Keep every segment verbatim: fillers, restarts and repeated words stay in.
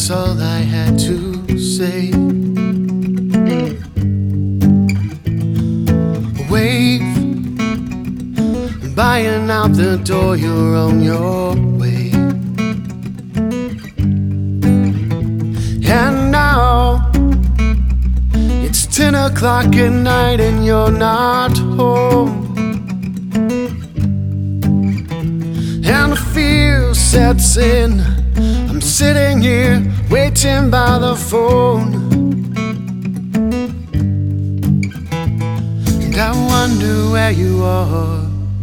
That's all I had to say. Wave, buying out the door, you're on your way. And now it's ten o'clock at night and you're not home. And the fear sets in. I'm sitting here waiting by the phone, and I wonder where you are.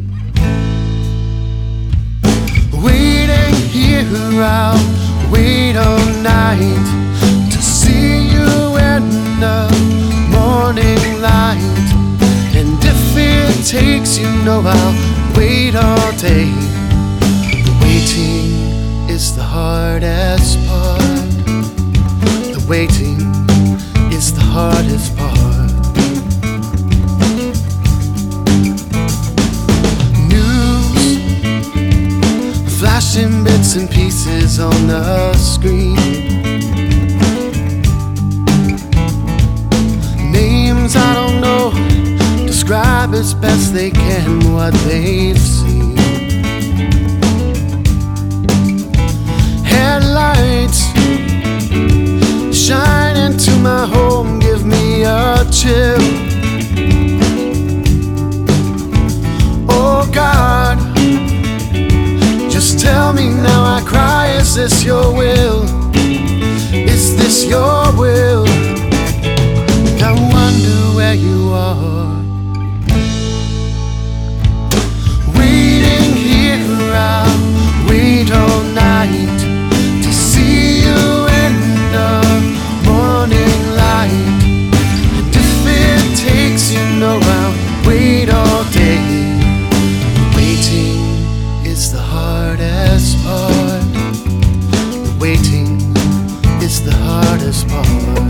Waiting here, I'll wait all night to see you in the morning light. And if it takes, you know I'll wait all day. Waiting is the hardest part. The waiting is the hardest part. News flashing bits and pieces on the screen. Names I don't know describe as best they can what they've seen. Headlights shine into my home, give me a chill. Oh God, just tell me now I cry, is this your will? Is this your will? And I wonder where you are. Waiting here, I'll wait all night to see you in the morning light. And if it takes, you know I'll wait all day. Waiting is the hardest part. Waiting is the hardest part.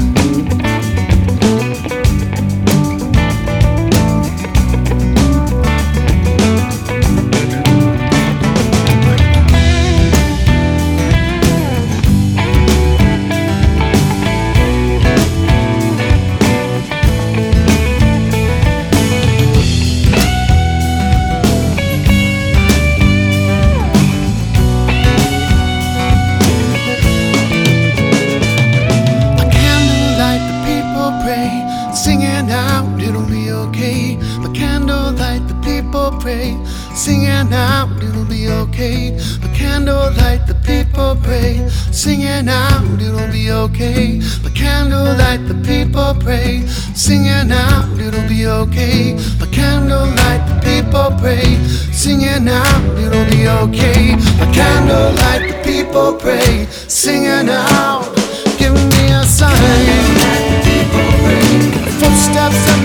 Singing out, it'll be okay. By candlelight, the people pray. Singing out, it'll be okay. By candlelight, the people pray. Singing out, it'll be okay. By candlelight, the people pray. Singing out, it'll be okay. By candlelight, the people pray. Singing out, it'll be okay. By candlelight, the people pray. Singing out, give me a sign. Footsteps